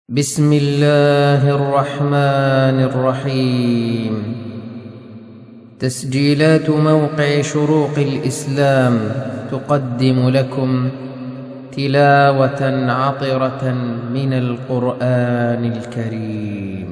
بسم الله الرحمن الرحيم. تسجيلات موقع شروق الإسلام تقدم لكم تلاوة عطرة من القرآن الكريم.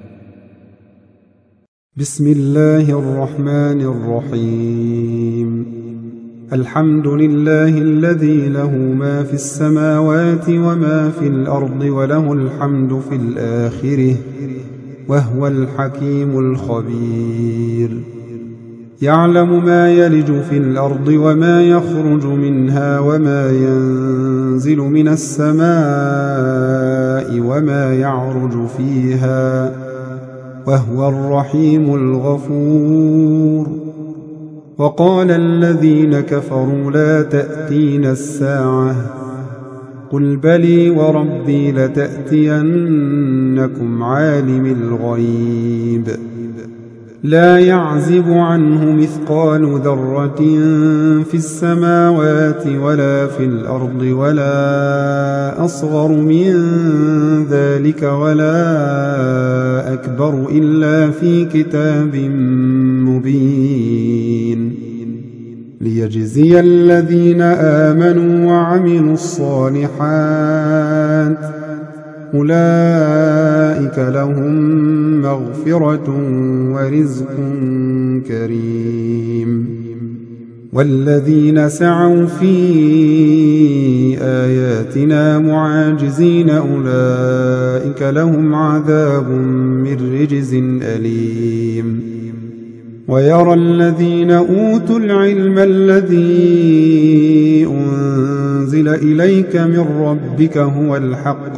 بسم الله الرحمن الرحيم. الحمد لله الذي له ما في السماوات وما في الأرض وله الحمد في الآخرة وهو الحكيم الخبير. يعلم ما يلج في الأرض وما يخرج منها وما ينزل من السماء وما يعرج فيها وهو الرحيم الغفور. وقال الذين كفروا لا تأتينا الساعة قل بلي وربي لتأتينكم عالم الغيب لا يعزب عنه مثقال ذرة في السماوات ولا في الأرض ولا أصغر من ذلك ولا أكبر إلا في كتاب مبين ليجزي الذين آمنوا وعملوا الصالحات أولئك لهم مغفرة ورزق كريم. والذين سعوا في آياتنا معاجزين أولئك لهم عذاب من رجز أليم. ويرى الذين أوتوا العلم الذي أنزل إليك من ربك هو الحق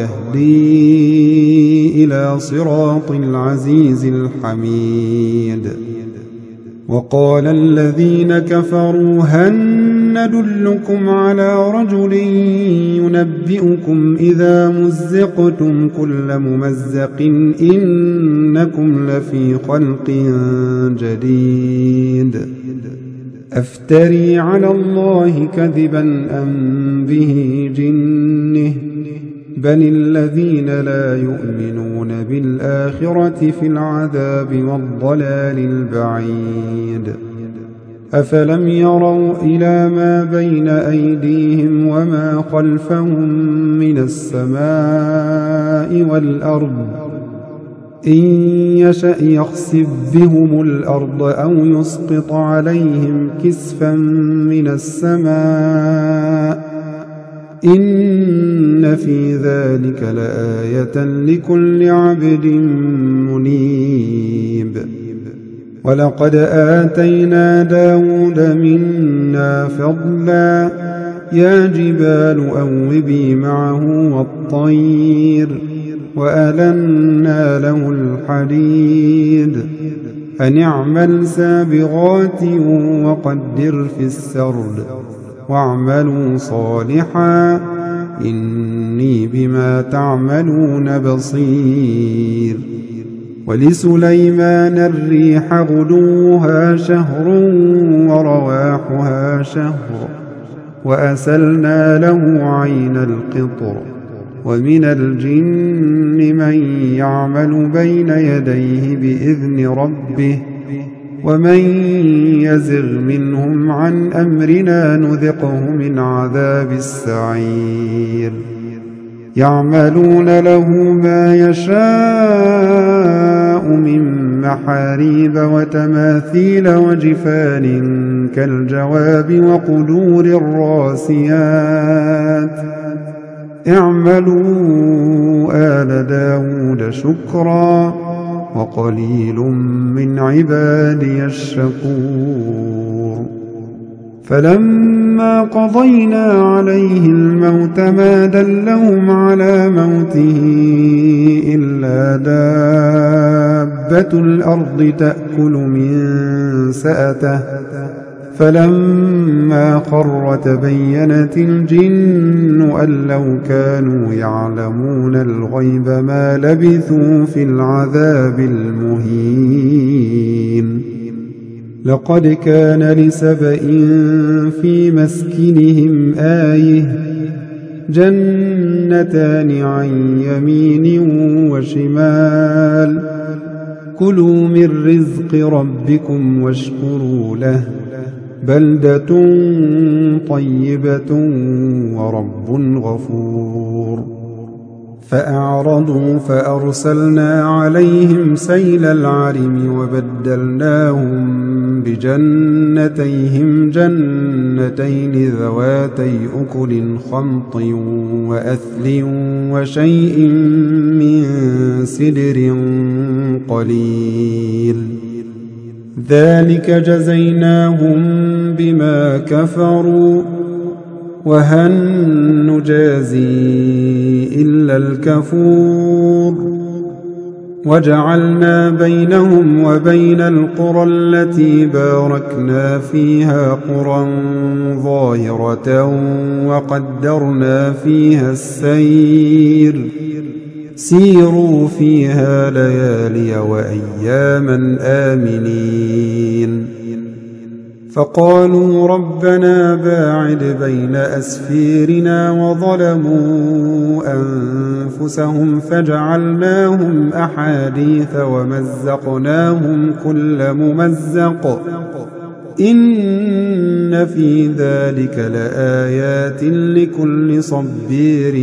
ويهدي إلى صراط العزيز الحميد. وقال الذين كفروا هل ندلكم على رجل ينبئكم إذا مزقتم كل ممزق إنكم لفي خلق جديد أفتري على الله كذبا أم به جنة بل الذين لا يؤمنون بالآخرة في العذاب والضلال البعيد. أفلم يروا إلى ما بين أيديهم وما خلفهم من السماء والأرض إن يشأ يخسف بهم الأرض أو يسقط عليهم كسفا من السماء إن في ذلك لآية لكل عبد منيب. ولقد آتينا داود منا فضلا يا جبال أوبي معه والطير وألنا له الحديد أن اعمل سابغات وقدر في السرد واعملوا صالحا إني بما تعملون بصير. ولسليمان الريح غدوها شهر ورواحها شهر وأسلنا له عين القطر. ومن الجن من يعمل بين يديه بإذن ربه ومن يزغ منهم عن أمرنا نذقه من عذاب السعير. يعملون له ما يشاء من محاريب وتماثيل وجفان كالجواب وقدور الراسيات اعملوا آل داود شكرا وقليل من عبادي الشكور. فلما قضينا عليه الموت ما دلهم على موته إلا دابة الأرض تأكل من سأته فلما خر تبينت الجن أن لو كانوا يعلمون الغيب ما لبثوا في العذاب المهين. لقد كان لسبإ في مسكنهم آية جنتان عن يمين وشمال كلوا من رزق ربكم واشكروا له بلدة طيبة ورب غفور فأعرضوا فأرسلنا عليهم سيل العرم وبدلناهم بجنتيهم جنتين ذواتي أكل خمط وأثل وشيء من سدر قليل ذلك جزيناهم بما كفروا وهل نجازي إلا الكفور وجعلنا بينهم وبين القرى التي باركنا فيها قرى ظاهرة وقدرنا فيها السير سيروا فيها ليالي وأياما آمنين فقالوا ربنا باعد بين أسفيرنا وظلموا أنفسهم فجعلناهم أحاديث ومزقناهم كل ممزق إن في ذلك لآيات لكل صبير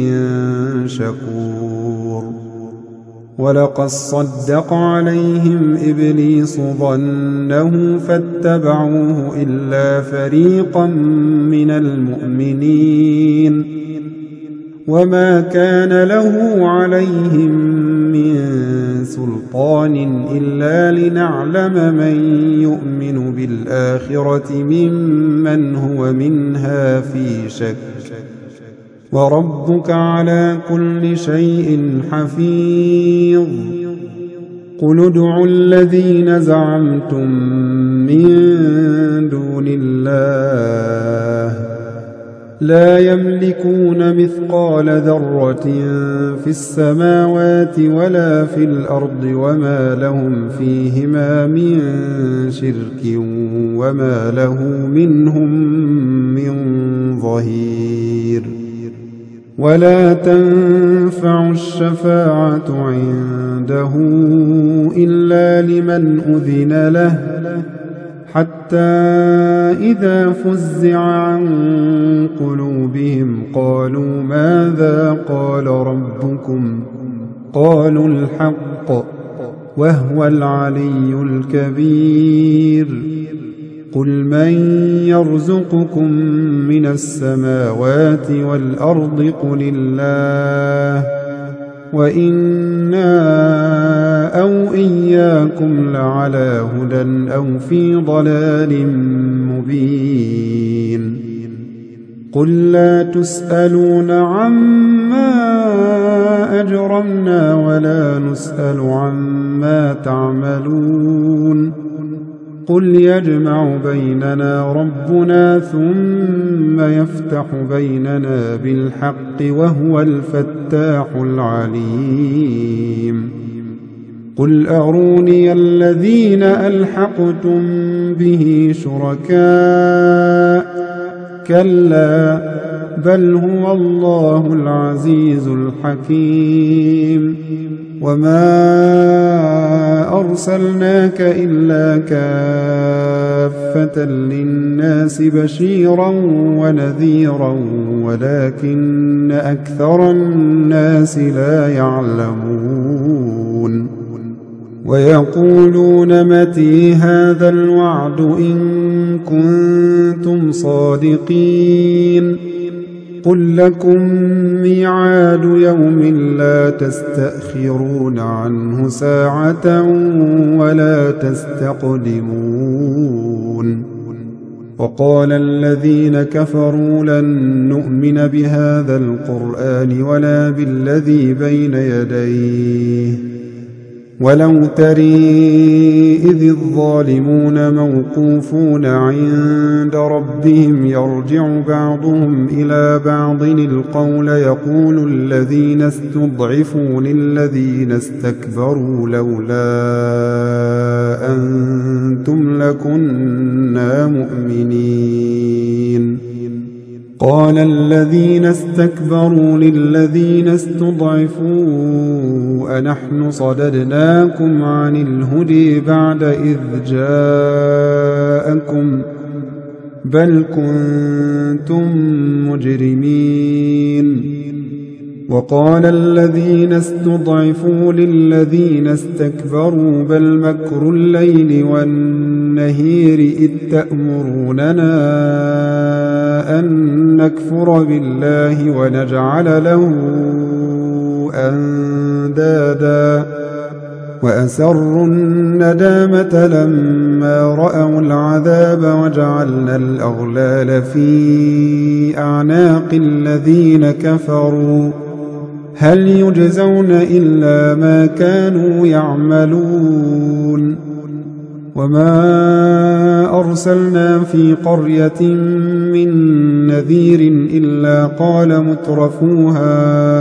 شكور ولقد صدق عليهم إبليس ظنه فاتبعوه إلا فريقا من المؤمنين وما كان له عليهم من سلطان إلا لنعلم من يؤمن بالآخرة ممن هو منها في شك وربك على كل شيء حفيظ قل ادعوا الذين زعمتم من دون الله لا يملكون مثقال ذرة في السماوات ولا في الأرض وما لهم فيهما من شرك وما له منهم من ظهير ولا تنفع الشفاعة عنده إلا لمن أذن له حتى إذا فزع عن قلوبهم قالوا ماذا قال ربكم قالوا الحق وهو العلي الكبير قل من يرزقكم من السماوات والأرض قل الله وإنا أو إياكم لعلى هدى أو في ضلال مبين قل لا تسألون عما أجرمنا ولا نسأل عما تعملون قل يجمع بيننا ربنا ثم يفتح بيننا بالحق وهو الفتاح العليم قل أروني الذين ألحقتم به شركاء كلا بل هو الله العزيز الحكيم وما أرسلناك إلا كافة للناس بشيرا ونذيرا ولكن أكثر الناس لا يعلمون ويقولون متى هذا الوعد إن كنتم صادقين قل لكم ميعاد يوم لا تستأخرون عنه ساعة ولا تستقدمون وقال الذين كفروا لن نؤمن بهذا القرآن ولا بالذي بين يديه ولو تري إذ الظالمون موقوفون عند ربهم يرجع بعضهم إلى بعض القول يقول الذين استضعفوا للذين استكبروا لولا أنتم لكنا مؤمنين قال الذين استكبروا للذين استضعفوا أنحن صددناكم عن الهدى بعد إذ جاءكم بل كنتم مجرمين. وقال الذين استضعفوا للذين استكبروا بل مكر الليل والنهار إذ تأمروننا أن نكفر بالله ونجعل له أندادا وأسروا الندامة لما رأوا العذاب وجعلنا الأغلال في أعناق الذين كفروا هل يجزون إلا ما كانوا يعملون. وما أرسلنا في قرية من نذير إلا قال مترفوها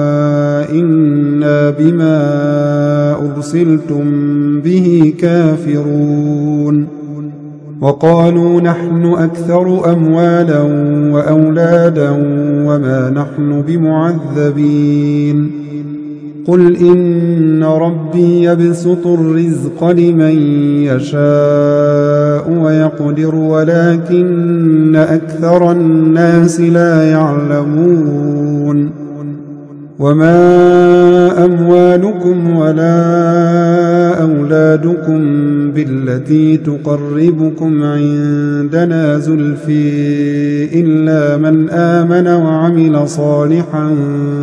إنا بما أرسلتم به كافرون. وقالوا نحن أكثر أموالا وأولادا وما نحن بمعذبين. قل إن ربي يبسط الرزق لمن يشاء ويقدر ولكن أكثر الناس لا يعلمون. وما أموالكم ولا أولادكم بالتي تقربكم عندنا زلفي إلا من آمن وعمل صالحا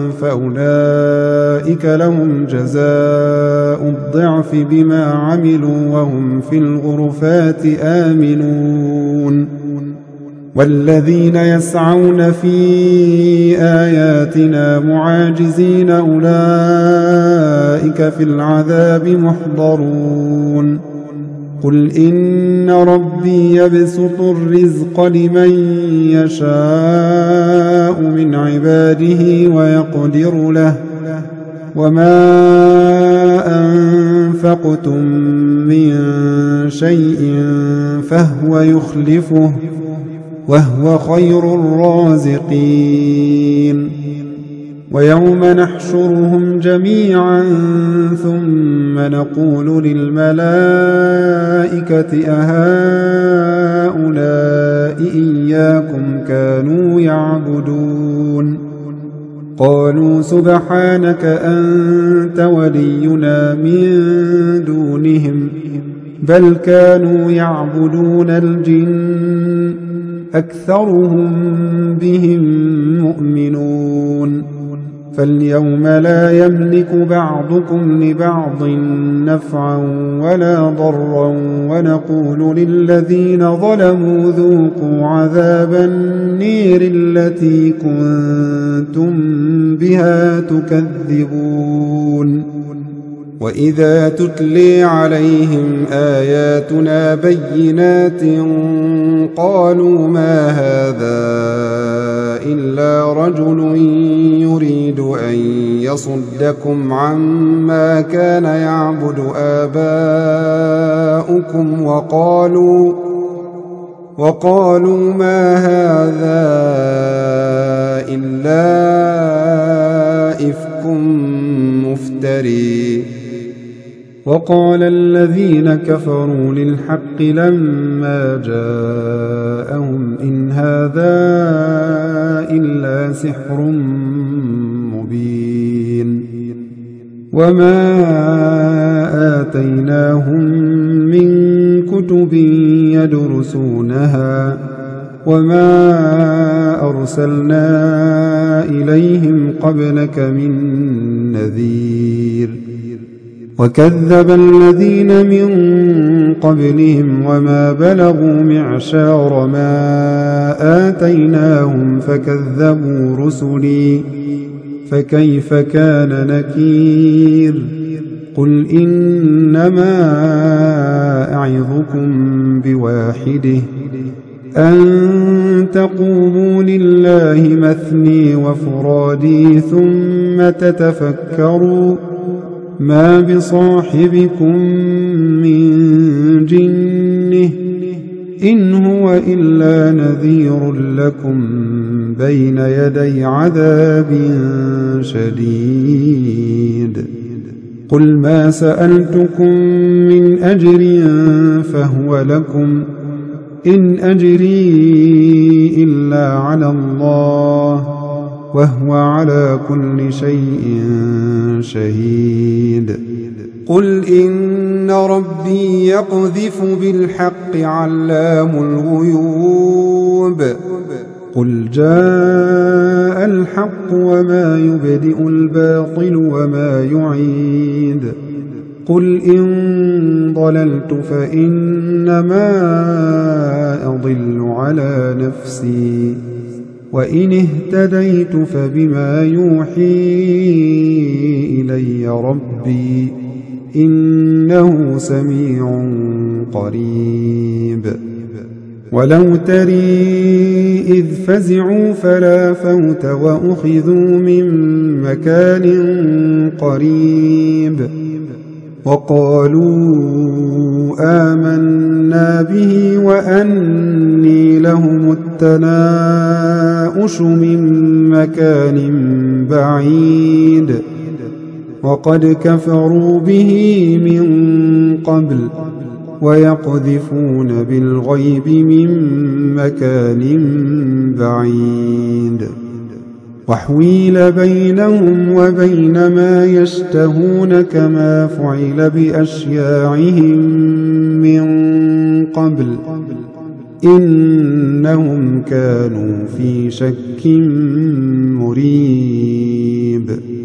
فأولئك لهم جزاء الضعف بما عملوا وهم في الغرفات آمنون. والذين يسعون في آياتنا معاجزين أولئك في العذاب محضرون. قل إن ربي يبسط الرزق لمن يشاء من عباده ويقدر له وما أنفقتم من شيء فهو يخلفه وهو خير الرازقين. ويوم نحشرهم جميعا ثم نقول للملائكة أهؤلاء إياكم كانوا يعبدون قالوا سبحانك أنت ولينا من دونهم بل كانوا يعبدون الجن أكثرهم بهم مؤمنون. فاليوم لا يملك بعضكم لبعض نفعا ولا ضرا ونقول للذين ظلموا ذوقوا عذاب النير التي كنتم بها تكذبون. وإذا تتلي عليهم آياتنا بينات قالوا ما هذا إلا رجل يريد أن يصدكم عما كان يعبد آباؤكم وقالوا ما هذا إلا إفك مفتري. وقال الذين كفروا للحق لما جاءهم إن هذا إلا سحر مبين. وما آتيناهم من كتب يدرسونها وما أرسلنا إليهم قبلك من نذير. وكذب الذين من قبلهم وما بلغوا معشار ما آتيناهم فكذبوا رسلي فكيف كان نكير. قل إنما أعظكم بواحده أن تقوموا لله مثني وفرادي ثم تتفكروا ما بصاحبكم من جنه إن هو إلا نذير لكم بين يدي عذاب شديد قل ما سألتكم من أجر فهو لكم إن أجري إلا على الله وهو على كل شيء شهيد قل إن ربي يقذف بالحق علام الغيوب قل جاء الحق وما يبدئ الباطل وما يعيد قل إن ضللت فإنما أضل على نفسي وإن اهتديت فبما يوحي إلي ربي إنه سميع قريب ولو تري إذ فزعوا فلا فوت وأخذوا من مكان قريب وقالوا آمنا به وأني لهم التناؤش من مكان بعيد وقد كفروا به من قبل ويقذفون بالغيب من مكان بعيد وحويل بينهم وبين ما يشتهون كما فعل بأشياعهم من قبل إنهم كانوا في شك مريب